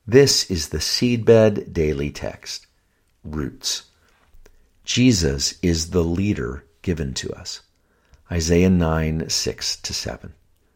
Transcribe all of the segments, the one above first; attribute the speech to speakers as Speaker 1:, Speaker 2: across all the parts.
Speaker 1: This is the Seedbed Daily Text. Roots. Jesus is the leader given to us. Isaiah 9, 6-7.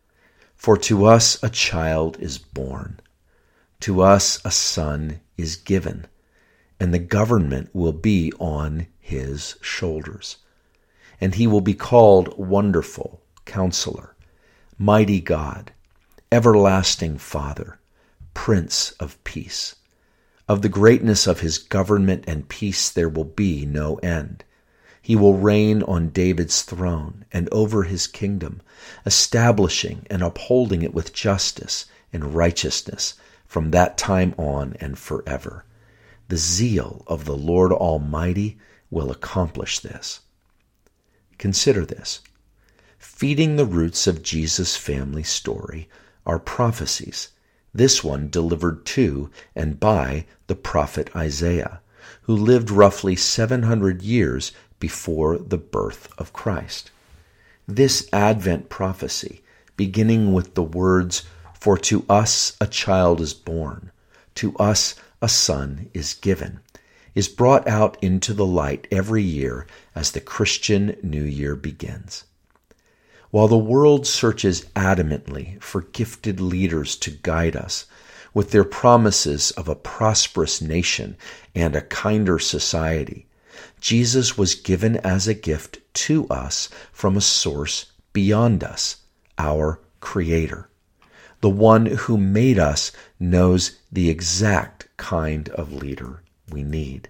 Speaker 1: For to us a child is born, to us a son is given, and the government will be on his shoulders. And he will be called Wonderful Counselor, Mighty God, Everlasting Father, Prince of Peace. Of the greatness of his government and peace there will be no end. He will reign on David's throne and over his kingdom, establishing and upholding it with justice and righteousness from that time on and forever. The zeal of the Lord Almighty will accomplish this. Consider this. Feeding the roots of Jesus' family story are prophecies, this one delivered to and by the prophet Isaiah, who lived roughly 700 years before the birth of Christ. This Advent prophecy, beginning with the words, "For to us a child is born, to us a son is given," is brought out into the light every year as the Christian New Year begins. While the world searches adamantly for gifted leaders to guide us, with their promises of a prosperous nation and a kinder society, Jesus was given as a gift to us from a source beyond us, our Creator. The one who made us knows the exact kind of leader we need.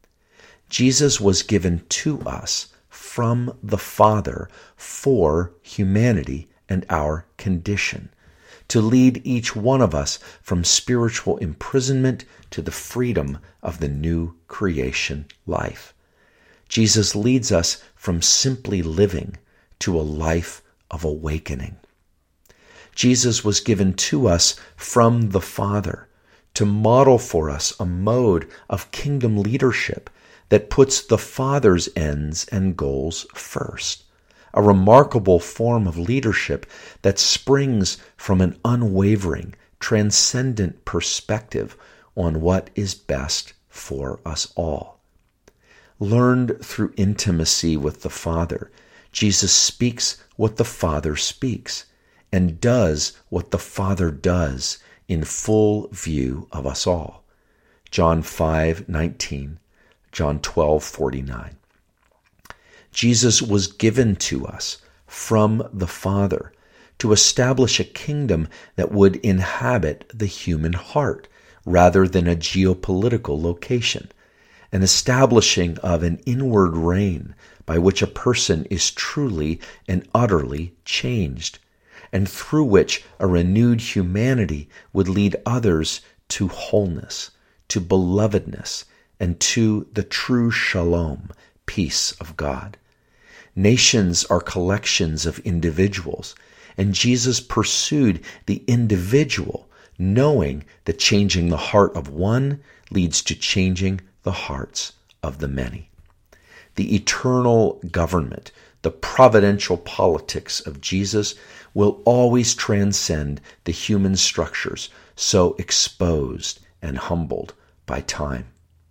Speaker 1: Jesus was given to us from the Father for humanity and our condition, to lead each one of us from spiritual imprisonment to the freedom of the new creation life. Jesus leads us from simply living to a life of awakening. Jesus was given to us from the Father to model for us a mode of kingdom leadership that puts the Father's ends and goals first, a remarkable form of leadership that springs from an unwavering, transcendent perspective on what is best for us all. Learned through intimacy with the Father, Jesus speaks what the Father speaks and does what the Father does in full view of us all. John 5:19. John 12:49. Jesus was given to us from the Father to establish a kingdom that would inhabit the human heart rather than a geopolitical location, an establishing of an inward reign by which a person is truly and utterly changed, and through which a renewed humanity would lead others to wholeness, to belovedness, and to the true shalom, peace of God. Nations are collections of individuals, and Jesus pursued the individual, knowing that changing the heart of one leads to changing the hearts of the many. The eternal government, the providential politics of Jesus will always transcend the human structures so exposed and humbled by time.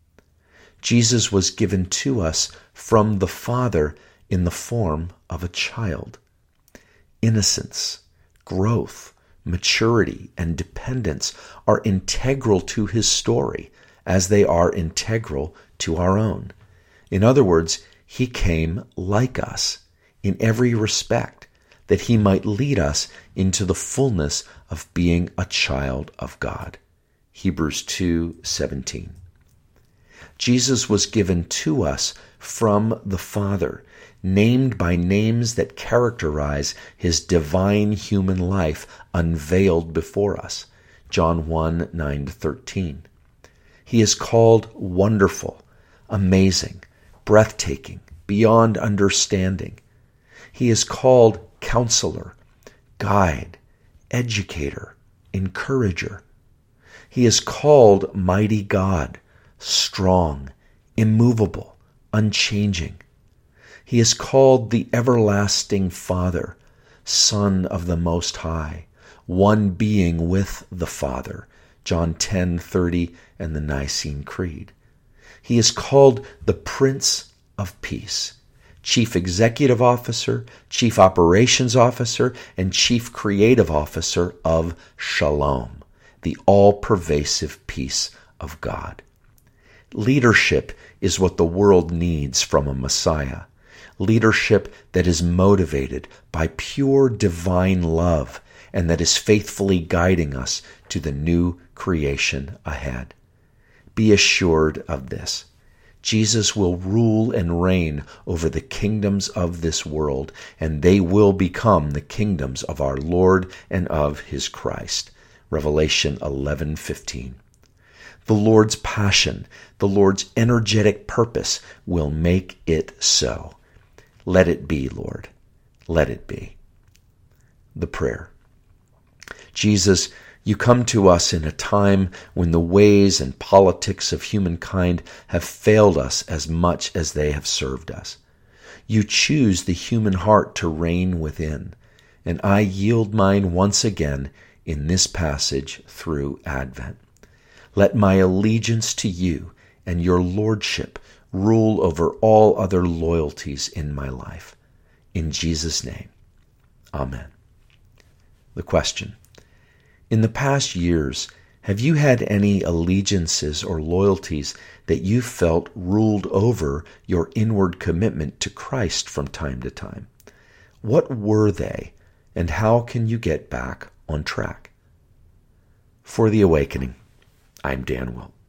Speaker 1: Jesus was given to us from the Father in the form of a child. Innocence, growth, maturity, and dependence are integral to his story, as they are integral to our own. In other words, he came like us in every respect, that he might lead us into the fullness of being a child of God. Hebrews 2:17. Jesus was given to us from the Father, named by names that characterize his divine human life unveiled before us. John 1:9-13. He is called Wonderful, Amazing, Breathtaking, Beyond Understanding. He is called Counselor, Guide, Educator, Encourager. He is called Mighty God, Strong, Immovable, Unchanging. He is called the Everlasting Father, Son of the Most High, one being with the Father, John 10:30, and the Nicene Creed. He is called the Prince of Peace, Chief Executive Officer, Chief Operations Officer, and Chief Creative Officer of Shalom, the all-pervasive peace of God. Leadership is what the world needs from a Messiah. Leadership that is motivated by pure divine love and that is faithfully guiding us to the new creation ahead. Be assured of this. Jesus will rule and reign over the kingdoms of this world, and they will become the kingdoms of our Lord and of his Christ. Revelation 11:15. The Lord's passion, the Lord's energetic purpose will make it so. Let it be, Lord. Let it be. The prayer. Jesus, you come to us in a time when the ways and politics of humankind have failed us as much as they have served us. You choose the human heart to reign within, and I yield mine once again in this passage through Advent. Let my allegiance to you and your lordship rule over all other loyalties in my life. In Jesus' name, amen. The question: in the past years, have you had any allegiances or loyalties that you felt ruled over your inward commitment to Christ from time to time? What were they, and how can you get back on track? For The Awakening, I'm Dan Wilk.